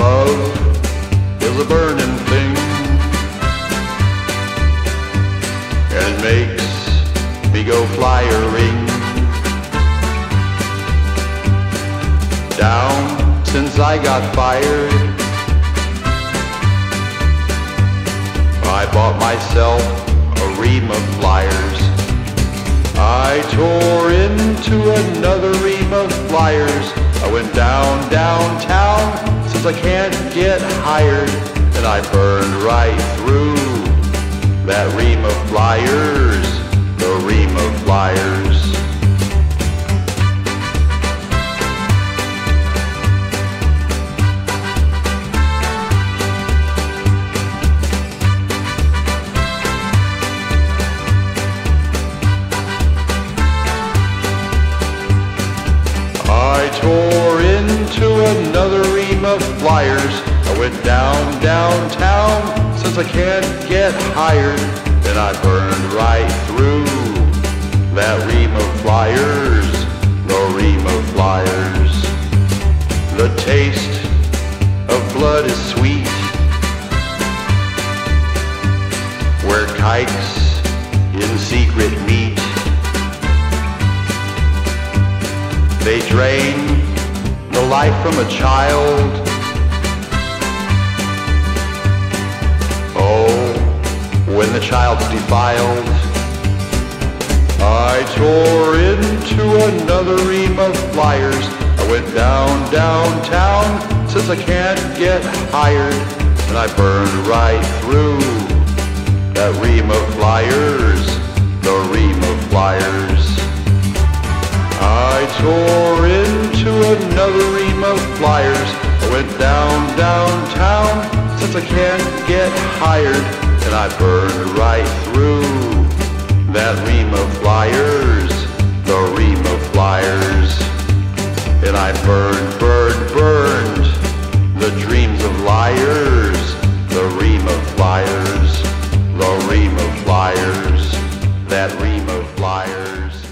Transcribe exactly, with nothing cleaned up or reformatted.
Love is a burning thing, and it makes me go flyering. Down since I got fired, I bought myself a ream of flyers. I tore into another ream of flyers. I went down, downtown, since I can't get hired, and I burned right through that ream of flyers, the ream of flyers. I tore into another ream of flyers. I went down, downtown, since I can't get hired, and I burned right through that ream of flyers, the ream of flyers. The taste of blood is sweet, where kikes in secret meet. They drain the life from a child. Oh, when the child's defiled. I tore into another ream of flyers. I went down, downtown, since I can't get hired, and I burned right through that ream of flyers, the ream of flyers. I tore into another ream of flyers. I went down, downtown, since I can't get hired, and I burned right through that ream of flyers, the ream of flyers. And I burned, burned, burned the dreams of liars, the ream of flyers, the ream of flyers, that ream of flyers.